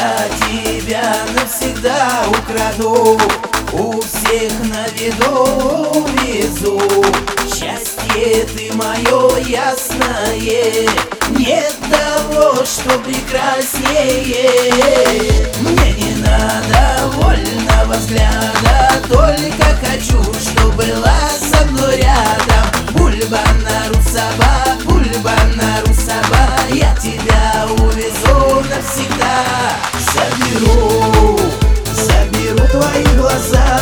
Я тебя навсегда украду, у всех на виду везу. Счастье ты мое ясное, нет того, что прекраснее. Мне не надо вольного взгляда, только хочу, чтоб была со мной рядом. Бульбанару саба, Бульбанару саба, я тебя увезу навсегда. Заберу твои глаза,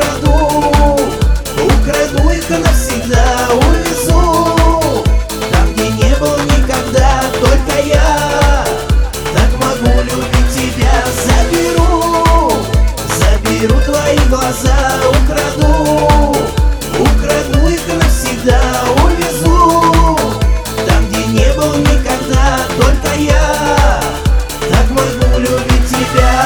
украду их навсегда, увезу. Там, где не был никогда, только я так могу любить тебя. Заберу твои глаза, украду их навсегда, увезу. Там, где не был никогда, только я так могу любить тебя.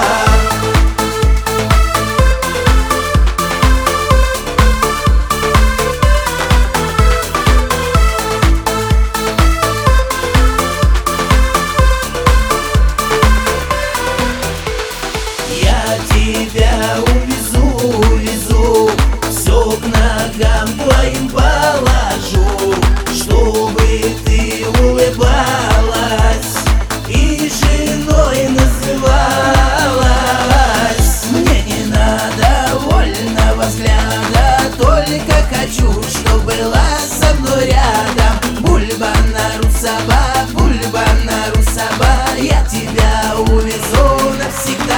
Я тебя увезу, все к ногам твоим положу, чтобы ты улыбалась и женой называлась. Мне не надо вольного взгляда, только хочу, чтоб была со мной рядом. Бульбанару саба, Бульбанару саба, я тебя увезу навсегда.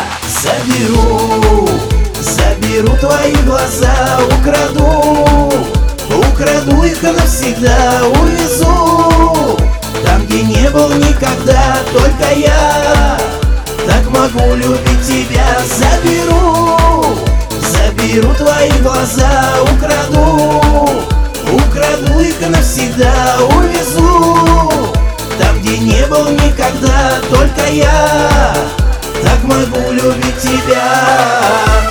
Заберу твои глаза, украду их навсегда, увезу. Там, где не был никогда, только я так могу любить тебя. Заберу твои глаза, украду их навсегда, увезу. Там, где не был никогда, только я так могу любить тебя.